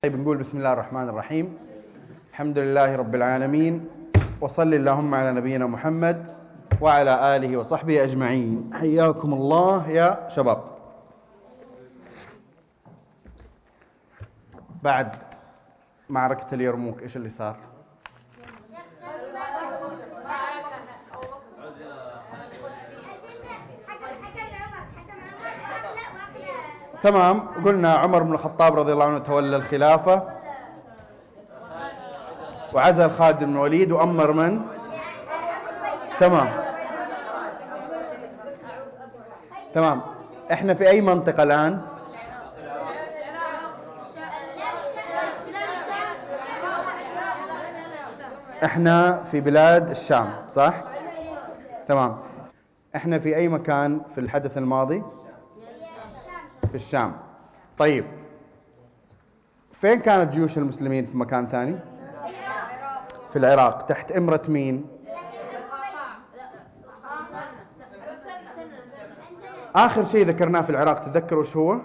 طيب نقول بسم الله الرحمن الرحيم. الحمد لله رب العالمين، وصل اللهم على نبينا محمد وعلى آله وصحبه أجمعين. حياكم الله يا شباب. بعد معركة اليرموك إيش اللي صار؟ تمام، قلنا عمر بن الخطاب رضي الله عنه تولى الخلافة وعزل خالد بن الوليد وأمر من؟ تمام. احنا في أي منطقة الآن؟ احنا في بلاد الشام، صح؟ تمام. احنا في أي مكان في الحدث الماضي؟ في الشام. طيب فين كانت جيوش المسلمين؟ في مكان ثاني؟ في العراق. تحت إمرة مين؟ آخر شيء ذكرناه في العراق تذكروا شو هو؟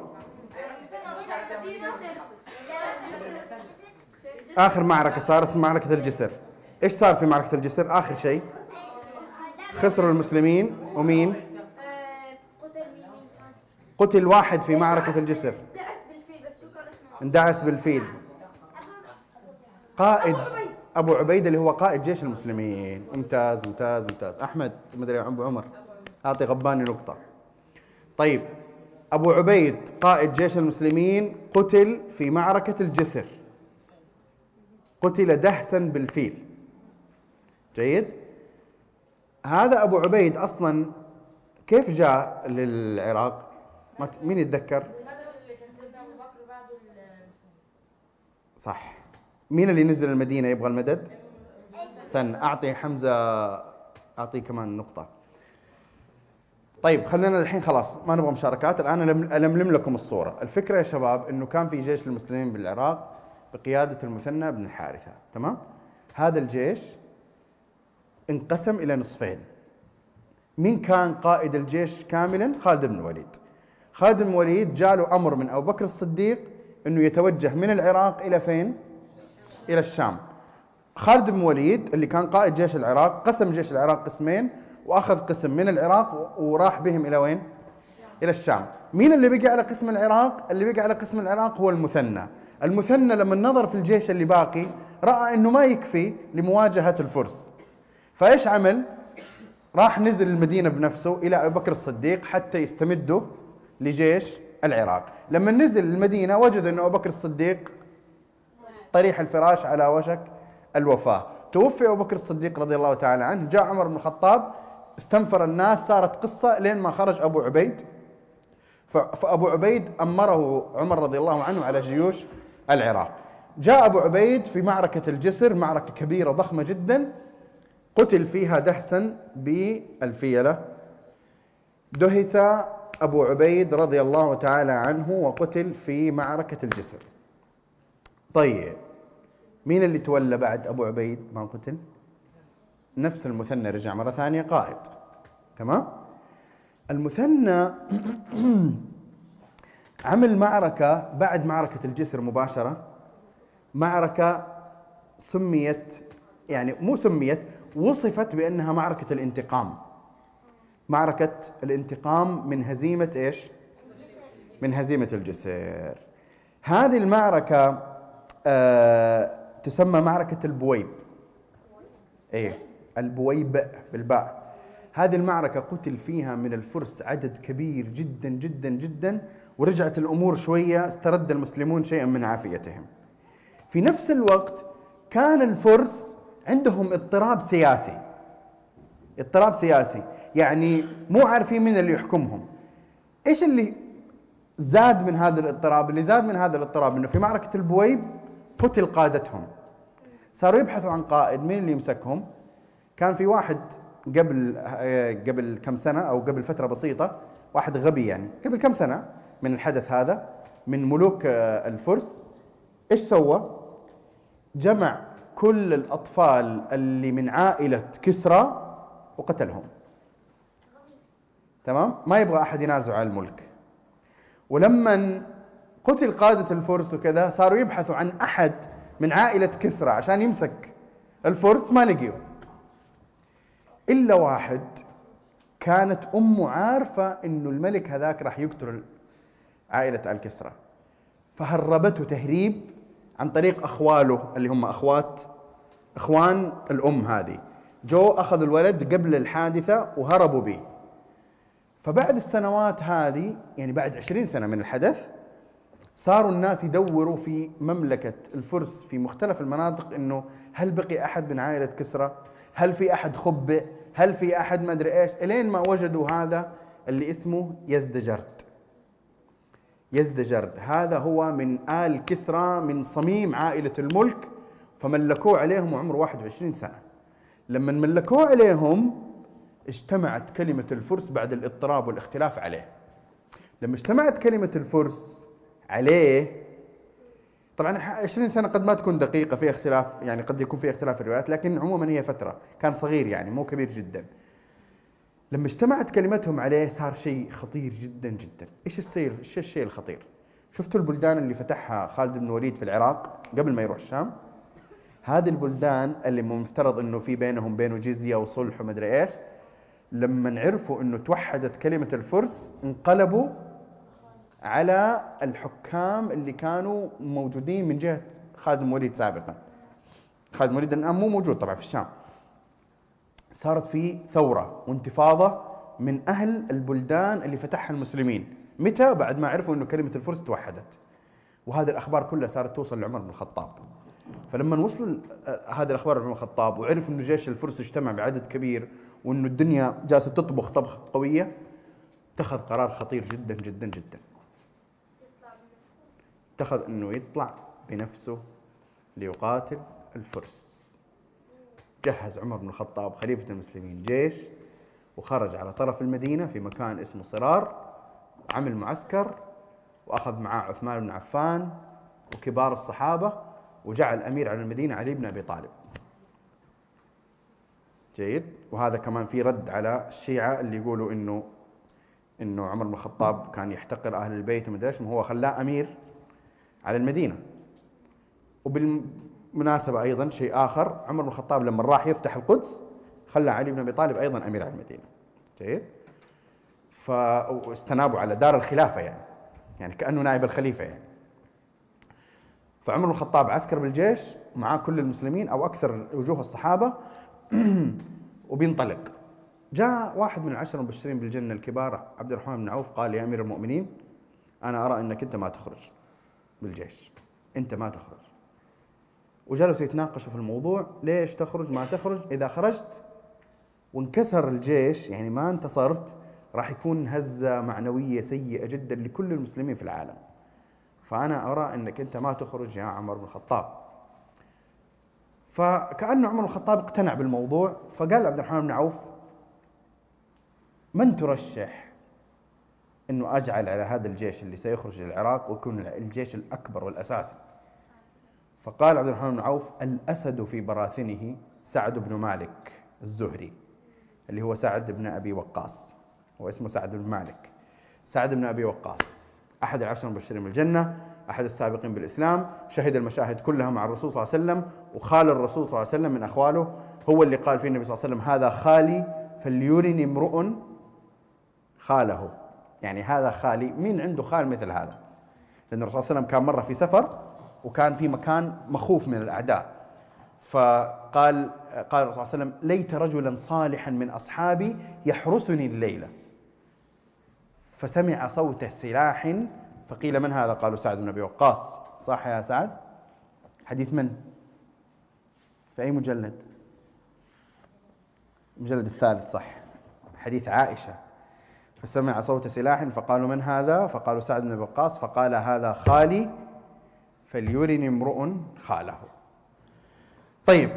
آخر معركة صارت معركة الجسر. إيش صار في معركة الجسر؟ آخر شيء خسروا المسلمين ومين؟ قتل واحد في معركة الجسر، اندعس بالفيل. قائد أبو عبيدة اللي هو قائد جيش المسلمين. ممتاز ممتاز ممتاز. أحمد مدري أبو عمر أعطي غباني نقطة. طيب أبو عبيد قائد جيش المسلمين قتل في معركة الجسر، قتل دهسا بالفيل. جيد. هذا أبو عبيد أصلا كيف جاء للعراق؟ مين يتذكر؟ صح. مين اللي نزل المدينة يبغى المدد؟ استنى أعطي حمزة، أعطيه كمان نقطة. طيب خلينا الحين خلاص ما نبغى مشاركات الآن، ألملم لكم الصورة. الفكرة يا شباب إنه كان في جيش المسلمين بالعراق بقيادة المثنى بن الحارثة. تمام. هذا الجيش انقسم إلى نصفين. مين كان قائد الجيش كاملا؟ خالد بن الوليد. خالد بن الوليد جاله أمر من أبو بكر الصديق إنه يتوجه من العراق إلى فين؟ إلى الشام. خالد بن الوليد اللي كان قائد جيش العراق قسم جيش العراق قسمين، وأخذ قسم من العراق وراح بهم إلى وين؟ إلى الشام. مين اللي بقى على قسم العراق؟ اللي بقى على قسم العراق هو المثنى. المثنى لما نظر في الجيش اللي باقي رأى إنه ما يكفي لمواجهة الفرس، فإيش عمل؟ راح نزل المدينة بنفسه إلى أبو بكر الصديق حتى يستمدوا لجيش العراق. لما نزل المدينة وجد أن أبو بكر الصديق طريح الفراش على وشك الوفاة. توفي أبو بكر الصديق رضي الله تعالى عنه. جاء عمر بن الخطاب استنفر الناس، صارت قصة لين ما خرج أبو عبيد. فأبو عبيد أمره عمر رضي الله عنه على جيوش العراق. جاء أبو عبيد في معركة الجسر، معركة كبيرة ضخمة جدا، قتل فيها دهسا بالفيلة. دهس أبو عبيد رضي الله تعالى عنه وقتل في معركة الجسر. طيب مين اللي تولى بعد أبو عبيد ما قتل؟ نفس المثنى رجع مرة ثانية قائد. تمام. المثنى عمل معركة بعد معركة الجسر مباشرة، معركة سميت، يعني مو سميت، وصفت بأنها معركة الانتقام. معركة الانتقام من هزيمة إيش؟ من هزيمة الجسر. هذه المعركة تسمى معركة البويب. إيه؟ البويب بالباء. هذه المعركة قتل فيها من الفرس عدد كبير جدا جدا جدا، ورجعت الأمور شوية، استرد المسلمون شيئا من عافيتهم. في نفس الوقت كان الفرس عندهم اضطراب سياسي. اضطراب سياسي يعني مو عارفين مين اللي يحكمهم. ايش اللي زاد من هذا الاضطراب؟ اللي زاد من هذا الاضطراب انه في معركة البويب قتل قادتهم. صاروا يبحثوا عن قائد، مين اللي يمسكهم؟ كان في واحد قبل كم سنة او قبل فترة بسيطة، واحد غبي يعني قبل كم سنة من الحدث هذا، من ملوك الفرس. ايش سوى؟ جمع كل الأطفال اللي من عائلة كسرى وقتلهم. تمام. ما يبغى أحد ينازع على الملك. ولما قتل قادة الفرس وكذا، صاروا يبحثوا عن أحد من عائلة كسرى عشان يمسك الفرس، ما لقيوا إلا واحد كانت أمه عارفة إنه الملك هذاك راح يقتل عائلة آل كسرى، فهربته تهريب عن طريق أخواله اللي هم إخوان الأم هذه، جو أخذوا الولد قبل الحادثة وهربوا به. فبعد السنوات هذه، يعني بعد 20 سنة من الحدث، صاروا الناس يدوروا في مملكة الفرس في مختلف المناطق إنه هل بقي أحد من عائلة كسرى، هل في أحد خبئ، هل في أحد ما أدري إيش، إلين ما وجدوا هذا اللي اسمه يزدجرد. يزدجرد هذا هو من آل كسرى، من صميم عائلة الملك، فملكوه عليهم وعمره 21 سنة. لما ملكوه عليهم اجتمعت كلمة الفرس بعد الاضطراب والاختلاف عليه. لما اجتمعت كلمة الفرس عليه، طبعا 20 سنة قد ما تكون دقيقة، في اختلاف، يعني قد يكون في اختلاف الروايات، لكن عموما هي فترة، كان صغير يعني مو كبير جدا. لما اجتمعت كلمتهم عليه صار شيء خطير جدا جدا. ايش الشيء الخطير؟ شفتوا البلدان اللي فتحها خالد بن الوليد في العراق قبل ما يروح الشام؟ هذه البلدان اللي مفترض انه في بينهم بينه جزية وصلح ومدري ايش، لما عرفوا انه توحدت كلمة الفرس انقلبوا على الحكام اللي كانوا موجودين من جهة خالد بن الوليد سابقا. خالد بن الوليد الآن مو موجود طبعا في الشام. صارت في ثورة وانتفاضة من أهل البلدان اللي فتحها المسلمين. متى؟ بعد ما عرفوا أنه كلمة الفرس توحدت. وهذه الأخبار كلها صارت توصل لعمر بن الخطاب. فلما وصلوا هذه الأخبار لعمر بن الخطاب وعرف أنه جيش الفرس اجتمع بعدد كبير وأنه الدنيا جالسة تطبخ طبخة قوية، اتخذ قرار خطير جدا جدا جدا. اتخذ أنه يطلع بنفسه ليقاتل الفرس. جهز عمر بن الخطاب خليفة المسلمين جيش، وخرج على طرف المدينة في مكان اسمه صرار، وعمل معسكر، وأخذ معاه عثمان بن عفان وكبار الصحابة، وجعل أمير على المدينة علي بن أبي طالب. جيد. وهذا كمان في رد على الشيعة اللي يقولوا إنه عمر بن الخطاب كان يحتقر أهل البيت ومدري إيش، هو خلاه أمير على المدينة. وبالمناسبة أيضا شيء آخر، عمر بن الخطاب لما راح يفتح القدس خلى علي بن أبي طالب أيضا أمير على المدينة. جيد. فاستنابوا على دار الخلافة، يعني كأنه نائب الخليفة يعني. فعمر بن الخطاب عسكر بالجيش معاه كل المسلمين أو أكثر وجوه الصحابة وبينطلق. جاء واحد من العشرة المبشرين بالجنة الكبار عبد الرحمن بن عوف، قال: يا أمير المؤمنين، أنا أرى أنك أنت ما تخرج بالجيش، أنت ما تخرج. وجلسوا يتناقشوا في الموضوع، ليش تخرج ما تخرج؟ إذا خرجت وانكسر الجيش، يعني ما انتصرت، راح يكون هزة معنوية سيئة جدا لكل المسلمين في العالم. فأنا أرى أنك أنت ما تخرج يا عمر بن الخطاب. فكأن عمر بن الخطاب اقتنع بالموضوع، فقال عبد الرحمن بن عوف: من ترشح أنه أجعل على هذا الجيش اللي سيخرج للعراق ويكون الجيش الأكبر والأساسي؟ فقال عبد الرحمن بن عوف: الأسد في براثنه سعد بن مالك الزهري، اللي هو سعد بن أبي وقاص، هو اسمه سعد بن مالك. سعد بن أبي وقاص أحد العشر المبشرين بالجنة، أحد السابقين بالإسلام، شهد المشاهد كلها مع الرسول صلى الله عليه وسلم، وخال الرسول صلى الله عليه وسلم من أخواله، هو اللي قال فيه النبي صلى الله عليه وسلم: هذا خالي فليرني امرؤ خاله. يعني هذا خالي، مين عنده خال مثل هذا؟ لأن الرسول صلى الله عليه وسلم كان مرة في سفر وكان في مكان مخوف من الأعداء، فقال الرسول صلى الله عليه وسلم: ليت رجلا صالحا من أصحابي يحرسني الليلة. فسمع صوت سلاح، فقيل: من هذا؟ قالوا: سعد بن أبي وقاص. صح يا سعد؟ حديث من؟ في أي مجلد؟ المجلد الثالث، صح، حديث عائشة. فسمع صوت سلاح فقالوا: من هذا؟ فقالوا: سعد بن أبي وقاص. فقال: هذا خالي فليرني امرؤ خاله. طيب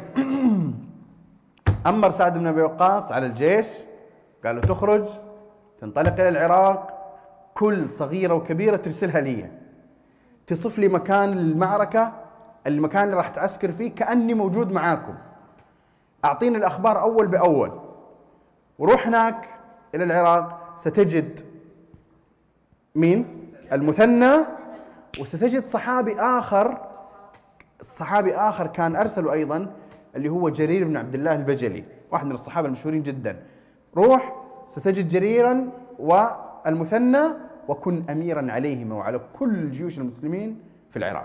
أمر سعد بن أبي وقاص على الجيش، قالوا: تخرج تنطلق إلى العراق، كل صغيرة وكبيرة ترسلها لي، تصف لي مكان المعركة، المكان اللي راح تعسكر فيه، كأني موجود معاكم، أعطيني الأخبار أول بأول، وروح هناك إلى العراق ستجد مين؟ المثنى وستجد صحابي آخر كان أرسله أيضا، اللي هو جرير بن عبد الله البجلي، واحد من الصحابة المشهورين جدا. روح ستجد جريرا والمثنى وكن أميرا عليهما وعلى كل جيوش المسلمين في العراق.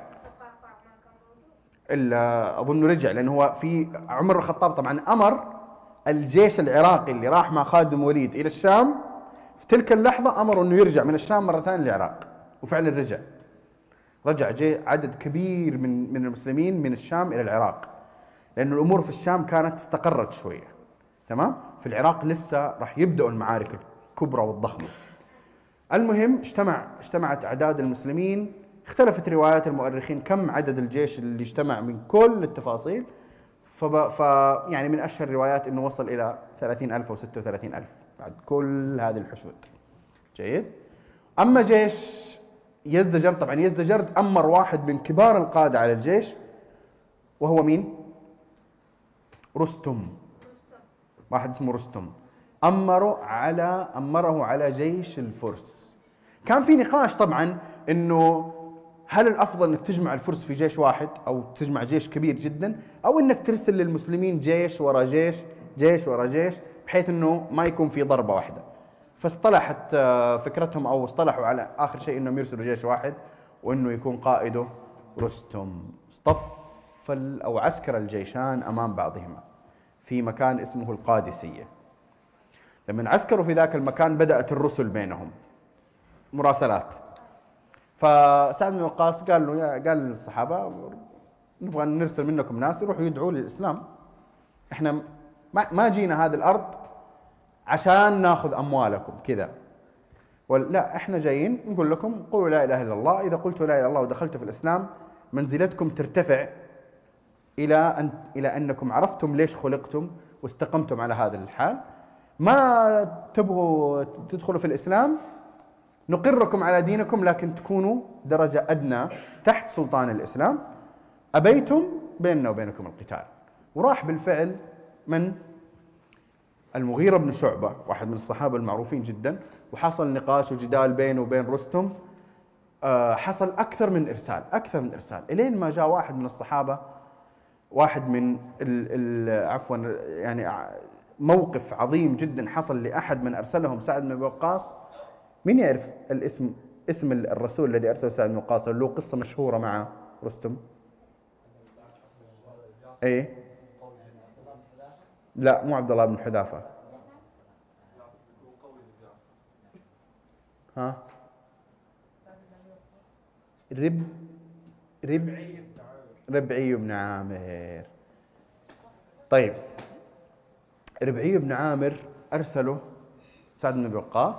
إلا أظن رجع، لأنه هو في عمر الخطاب طبعا أمر الجيش العراقي اللي راح مع خالد بن الوليد إلى الشام، في تلك اللحظة أمر أنه يرجع من الشام مرة ثانية للعراق، وفعلا رجع عدد كبير من المسلمين من الشام إلى العراق، لأن الأمور في الشام كانت استقرت شوية. تمام. في العراق لسه راح يبدأوا المعارك الكبرى والضخمة. المهم اجتمعت أعداد المسلمين، اختلفت روايات المؤرخين كم عدد الجيش اللي اجتمع من كل التفاصيل، يعني من أشهر الروايات أنه وصل إلى 30,000 أو 36,000 بعد كل هذه الحشود. جيد. أما جيش يزدجرد، طبعا يزدجرد أمر واحد من كبار القادة على الجيش، وهو مين؟ رستم. واحد اسمه رستم أمره على جيش الفرس. كان في نقاش طبعا أنه هل الأفضل أنك تجمع الفرس في جيش واحد، أو تجمع جيش كبير جدا، أو أنك ترسل للمسلمين جيش ورا جيش، جيش ورا جيش، بحيث أنه ما يكون في ضربة واحدة. فاصطلحت فكرتهم، أو اصطلحوا على آخر شيء أنهم يرسلوا جيش واحد، وأنه يكون قائده رستم. اصطف أو عسكر الجيشان أمام بعضهما في مكان اسمه القادسية. لما عسكروا في ذاك المكان بدأت الرسل بينهم مراسلات. فسعد بن وقاص قال للصحابة نبغى نرسل منكم ناس يروحوا يدعوا للإسلام. احنا ما جينا هذه الأرض عشان ناخذ أموالكم كذا، لا، احنا جايين نقول لكم قولوا لا إله إلا الله. إذا قلتوا لا إله إلا الله ودخلتوا في الإسلام منزلتكم ترتفع إلى أنكم عرفتم ليش خلقتم واستقمتم على هذا الحال. ما تبغوا تدخلوا في الإسلام نقركم على دينكم، لكن تكونوا درجة أدنى تحت سلطان الإسلام. أبيتم بيننا وبينكم القتال. وراح بالفعل من المغيرة بن شعبة، واحد من الصحابة المعروفين جدا، وحصل نقاش وجدال بينه وبين رستم. حصل أكثر من إرسال إلين ما جاء واحد من الصحابة، واحد من عفوا يعني موقف عظيم جدا حصل لأحد من أرسلهم سعد بن وقاص. مين يعرف اسم الرسول الذي أرسل سعد بن وقاص له قصة مشهورة مع رستم؟ ايه، لا مو عبد الله بن حذافة. ها، ربعي بن عامر. طيب، ربعي بن عامر أرسله سعد بن وقاص.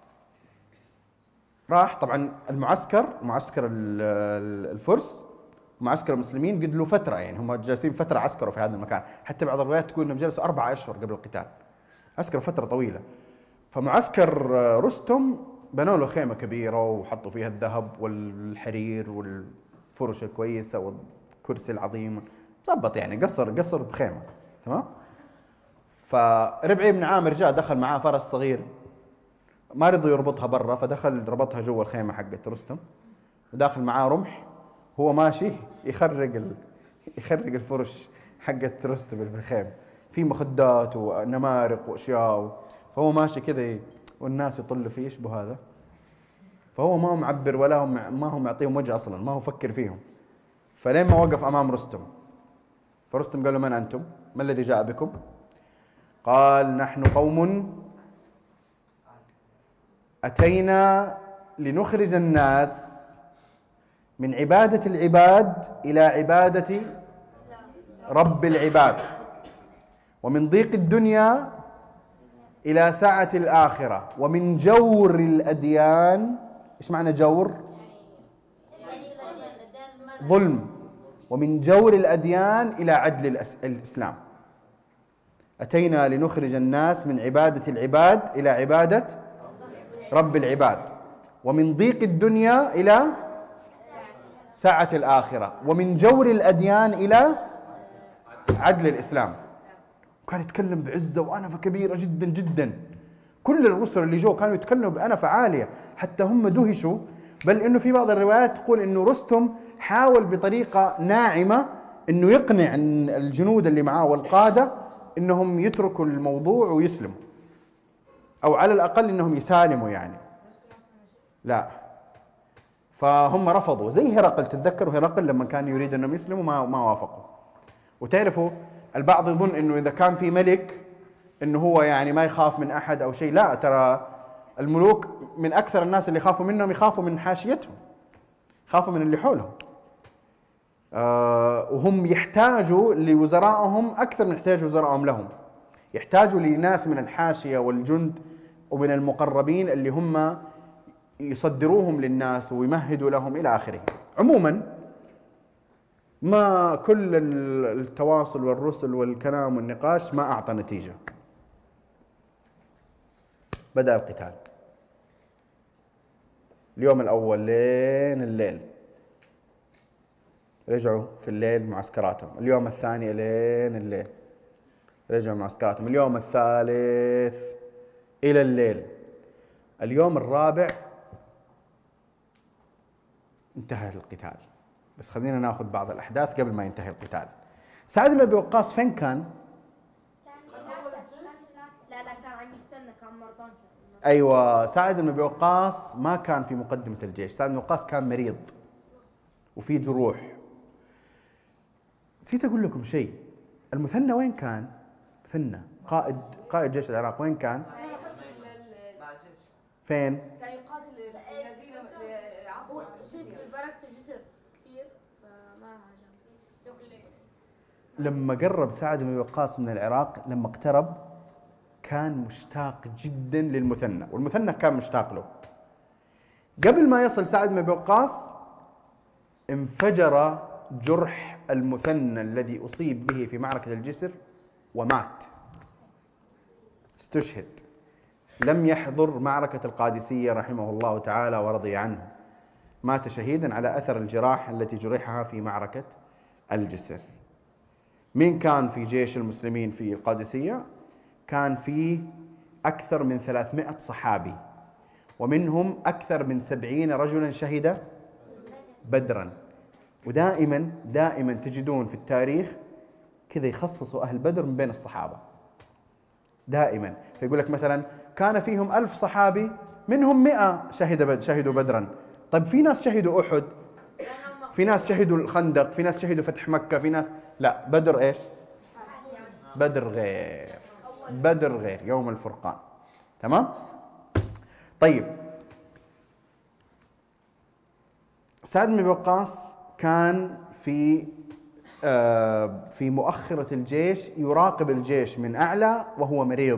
راح طبعا معسكر الفرس، معسكر المسلمين قد له فترة، يعني هم جالسين فترة عسكروا في هذا المكان. حتى بعض الروايات تقول انهم جلسوا 4 أشهر قبل القتال، عسكروا فترة طويلة. فمعسكر رستم بنوا له خيمة كبيرة وحطوا فيها الذهب والحرير والفرش الكويسة والكرسي العظيم، ضبط يعني قصر بخيمة. تمام. فربعي بن عامر جاء دخل معاه فرس صغير، ما رضي يربطها برا، فدخل ربطها جوا الخيمة حقت رستم، وداخل معاه رمح. هو ماشي يخرق الفرش حقت رستم في الخيمة، في مخدات ونمارق واشياء، فهو ماشي كذا والناس يطلوا فيه يشبه هذا. فهو ما هو معبر ولا ما هو معطيهم وجه اصلا، ما هو فكر فيهم. فلين ما وقف امام رستم، فرستم قال له من انتم؟ ما الذي جاء بكم؟ قال نحن قوم أتينا لنخرج الناس من عبادة العباد إلى عبادة رب العباد، ومن ضيق الدنيا إلى سعة الآخرة، ومن جور الأديان. إيش معنى جور؟ ظلم. ومن جور الأديان إلى عدل الإسلام. أتينا لنخرج الناس من عبادة العباد إلى عبادة رب العباد، ومن ضيق الدنيا إلى سعة الآخرة، ومن جور الأديان إلى عدل الإسلام. كان يتكلم بعزة وأنفة كبيرة جدا جدا. كل الرسل اللي جو كانوا يتكلموا بأنفة عالية، حتى هم دهشوا. بل إنه في بعض الروايات تقول إنه رستم حاول بطريقة ناعمة إنه يقنع الجنود اللي معاه والقادة إنهم يتركوا الموضوع ويسلموا، أو على الأقل إنهم يسالموا يعني. لا، فهم رفضوا، زي هرقل. تتذكروا هرقل لما كان يريد أنهم يسلموا ما وافقوا. وتعرفوا البعض يظن إنه إذا كان في ملك إنه هو يعني ما يخاف من أحد أو شيء. لا، ترى الملوك من أكثر الناس اللي يخافوا منهم يخافوا من حاشيتهم، يخافوا من اللي حولهم. وهم يحتاجوا لوزرائهم أكثر من يحتاج وزرائهم لهم. يحتاجوا لناس من الحاشية والجند ومن المقربين اللي هم يصدروهم للناس ويمهدوا لهم إلى آخره. عموما ما كل التواصل والرسل والكلام والنقاش ما أعطى نتيجة. بدأ القتال اليوم الأول لين الليل، رجعوا في الليل معسكراتهم. اليوم الثاني لين الليل رجعوا معسكراتهم. اليوم الثالث إلى الليل. اليوم الرابع انتهى القتال. بس خلينا ناخذ بعض الأحداث قبل ما ينتهي القتال. سعد بن أبي وقاص فين كان؟ لا كان عم يستنى، كان مرضان. أيوة، سعد بن أبي وقاص ما كان في مقدمة الجيش. سعد بن أبي وقاص كان مريض وفي جروح. نسيت أقول لكم شيء. المثنى وين كان؟ مثنى قائد جيش العراق وين كان؟ فين؟ كان يقاتل الذين عفوا في بركة الجسر كثير فما هاجم. لما قرب سعد بن أبي وقاص من العراق، لما اقترب كان مشتاق جدا للمثنى، والمثنى كان مشتاق له. قبل ما يصل سعد بن أبي وقاص انفجر جرح المثنى الذي أصيب به في معركة الجسر ومات، استشهد. لم يحضر معركة القادسية رحمه الله تعالى ورضي عنه، مات شهيدا على أثر الجراح التي جرحها في معركة الجسر. مين كان في جيش المسلمين في القادسية؟ كان فيه أكثر من 300 صحابي، ومنهم أكثر من 70 رجلا شهد بدرا. ودائما تجدون في التاريخ كذا يخصصوا أهل بدر من بين الصحابة دائما. فيقول لك مثلا كان فيهم 1000 صحابي، منهم 100 شهدوا بدرا. طيب في ناس شهدوا أحد، في ناس شهدوا الخندق، في ناس شهدوا فتح مكة، في ناس لا. بدر إيش؟ بدر غير، بدر غير، يوم الفرقان. تمام؟ طيب، سعد بن أبي وقاص كان في مؤخرة الجيش يراقب الجيش من أعلى وهو مريض.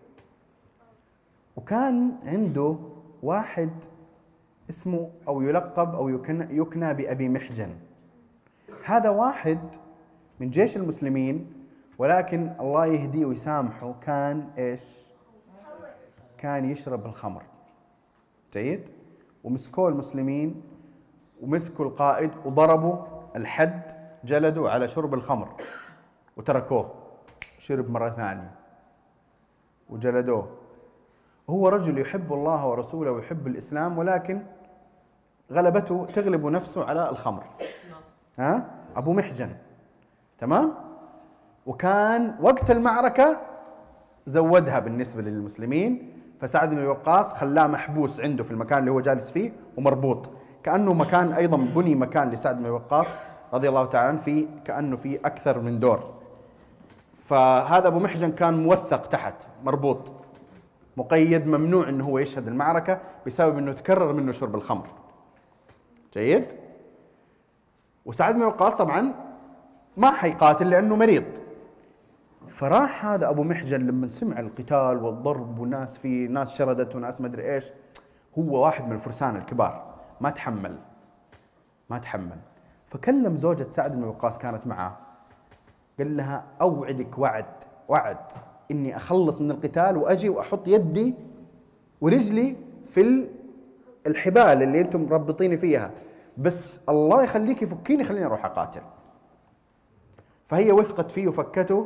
وكان عنده واحد اسمه أو يلقب أو يكنى بأبي محجن. هذا واحد من جيش المسلمين، ولكن الله يهديه ويسامحه كان إيش؟ كان يشرب الخمر. جيد؟ ومسكوه المسلمين ومسكوا القائد وضربوا الحد، جلدوا على شرب الخمر وتركوه. شرب مرة ثانية وجلدوه. هو رجل يحب الله ورسوله ويحب الإسلام، ولكن غلبته تغلب نفسه على الخمر. أبو محجن. تمام؟ وكان وقت المعركة زودها بالنسبة للمسلمين، فسعد بن وقاص خلاه محبوس عنده في المكان اللي هو جالس فيه ومربوط، كأنه مكان أيضا بني مكان لسعد بن وقاص رضي الله تعالى عنه فيه، كأنه فيه أكثر من دور. فهذا أبو محجن كان موثق تحت مربوط مقيد، ممنوع أنه هو يشهد المعركة بسبب أنه تكرر منه شرب الخمر. جيد؟ وسعد بن وقاص طبعا ما حيقاتل لأنه مريض. فراح هذا أبو محجن لما سمع القتال والضرب وناس في ناس شردت وناس ما أدري إيش، هو واحد من الفرسان الكبار، ما تحمل. فكلم زوجة سعد بن وقاص كانت معه، قال لها أوعدك وعد إني أخلص من القتال وأجي وأحط يدي ورجلي في الحبال اللي أنتم مربطيني فيها، بس الله يخليك يفكيني خليني أروح أقاتل. فهي وثقت فيه وفكته،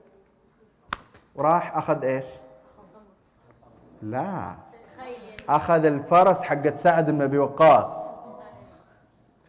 وراح أخذ إيش؟ لا، أخذ الفرس حقت سعد بن أبي وقاص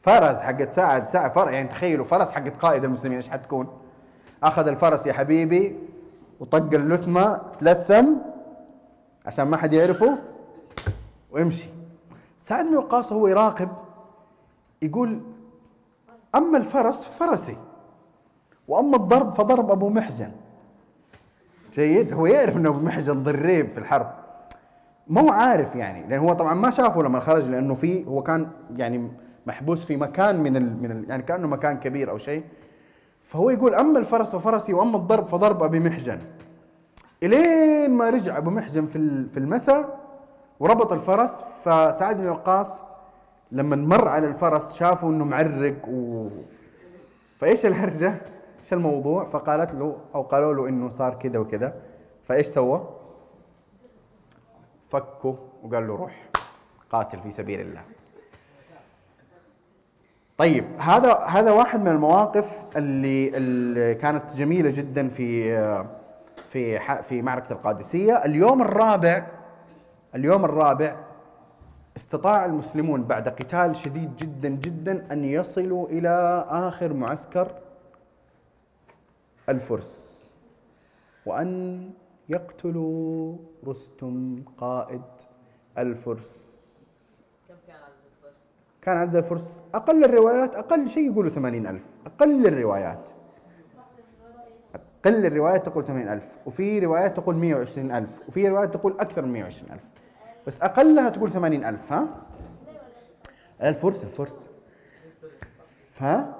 فرس حقت ساعد فرس، يعني تخيلوا فرس حقت قائد المسلمين ايش حتكون. اخذ الفرس يا حبيبي وطق اللثمه، تلثم عشان ما حد يعرفه ويمشي. سعد بن وقاص هو يراقب، يقول اما الفرس ففرسي، واما الضرب فضرب ابو محجن. جيد، هو يعرف انه ابو محجن ضريب في الحرب، ما هو عارف يعني، لان هو طبعا ما شافه لما خرج، لانه هو كان يعني محبوس في مكان يعني كانه مكان كبير او شيء. فهو يقول اما الفرس ففرسي واما الضرب فضرب ابي محجن، الين ما رجع ابو محجن في المساء وربط الفرس. فسعد بن وقاص لما مر على الفرس شافوا انه معرق فايش الهرجه، ايش الموضوع؟ فقالت له او قالوا له انه صار كذا وكذا. فايش سوى؟ فكه وقال له روح قاتل في سبيل الله. طيب هذا واحد من المواقف اللي كانت جميلة جدا في معركة القادسية. اليوم الرابع استطاع المسلمون بعد قتال شديد جدا جدا أن يصلوا إلى آخر معسكر الفرس، وأن يقتلوا رستم قائد الفرس. كان عدد الفرس أقل الروايات، أقل شيء يقولوا 80,000، أقل الروايات تقول 80,000، وفي روايات تقول 120,000، وفي روايات تقول أكثر من 120,000، بس أقلها تقول 80,000. ها الفرس ها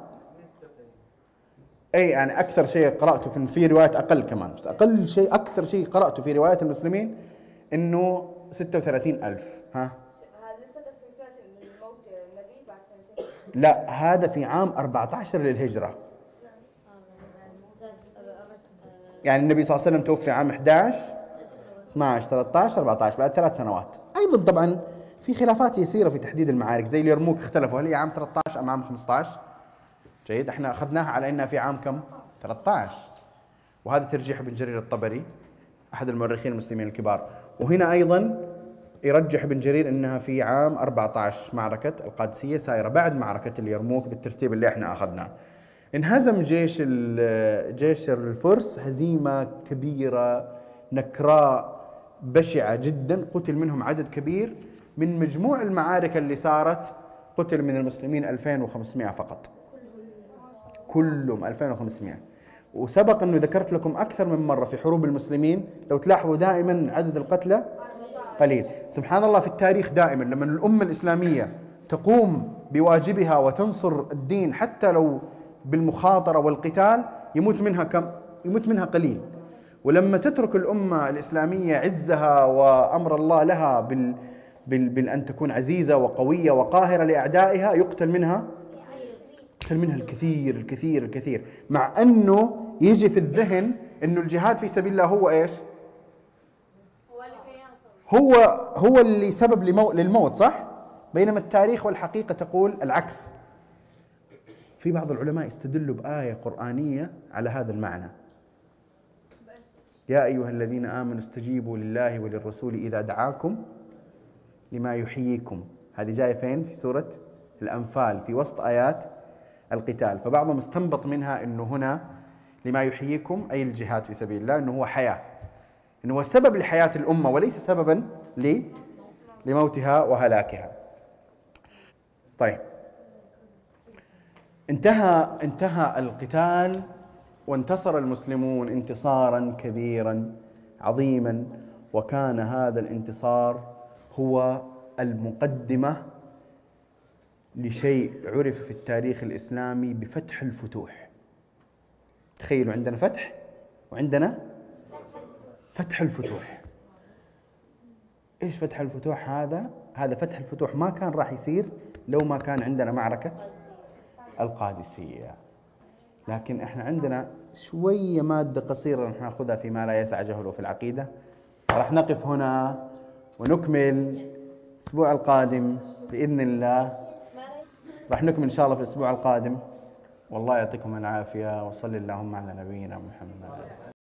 أي يعني أكثر شيء قرأته في روايات أقل كمان، بس أكثر شيء قرأته في روايات المسلمين إنه 36,000. ها لا، هذا في عام 14 للهجرة، يعني النبي صلى الله عليه وسلم توفي عام 11 12 13 14 بعد 3 سنوات. أيضا طبعا في خلافات يسيرة في تحديد المعارك، زي اليرموك اختلفوا هل هي عام 13 أم عام 15. جيد، احنا أخذناها على أنها في عام كم؟ 13، وهذا ترجيح ابن جرير الطبري أحد المؤرخين المسلمين الكبار. وهنا أيضا يرجح ابن جرير أنها في عام 14 معركة القادسية سائرة بعد معركة اليرموك بالترتيب اللي احنا أخذناه. انهزم جيش الفرس هزيمة كبيرة نكراء بشعة جدا، قتل منهم عدد كبير. من مجموع المعارك اللي صارت قتل من المسلمين 2500 فقط، كلهم 2500. وسبق أنه ذكرت لكم أكثر من مرة في حروب المسلمين لو تلاحظوا دائما عدد القتلى قليل. سبحان الله، في التاريخ دائما لما الأمة الإسلامية تقوم بواجبها وتنصر الدين حتى لو بالمخاطرة والقتال يموت منها كم؟ يموت منها قليل. ولما تترك الأمة الإسلامية عزها وأمر الله لها بأن تكون عزيزة وقوية وقاهرة لأعدائها يقتل منها الكثير الكثير الكثير، مع أنه يجي في الذهن أنه الجهاد في سبيل الله هو إيش؟ هو اللي سبب للموت، صح؟ بينما التاريخ والحقيقة تقول العكس. في بعض العلماء استدلوا بآية قرآنية على هذا المعنى: يا أيها الذين آمنوا استجيبوا لله وللرسول إذا دعاكم لما يحييكم. هذه جاية فين؟ في سورة الأنفال في وسط آيات القتال. فبعضهم استنبط منها أنه هنا لما يحييكم أي الجهاد في سبيل الله، أنه هو حياة، أنه هو سبب لحياة الأمة وليس سببا لموتها وهلاكها. طيب، انتهى القتال وانتصر المسلمون انتصارا كبيرا عظيما، وكان هذا الانتصار هو المقدمة لشيء عرف في التاريخ الإسلامي بفتح الفتوح. تخيلوا، عندنا فتح وعندنا فتح الفتوح. إيش فتح الفتوح هذا؟ هذا فتح الفتوح ما كان راح يصير لو ما كان عندنا معركة القادسية. لكن احنا عندنا شوية مادة قصيرة راح ناخذها فيما لا يسع جهله في العقيدة. راح نقف هنا ونكمل الأسبوع القادم بإذن الله. راح نكمل إن شاء الله في الأسبوع القادم. والله يعطيكم العافية، وصلى اللهم على نبينا محمد.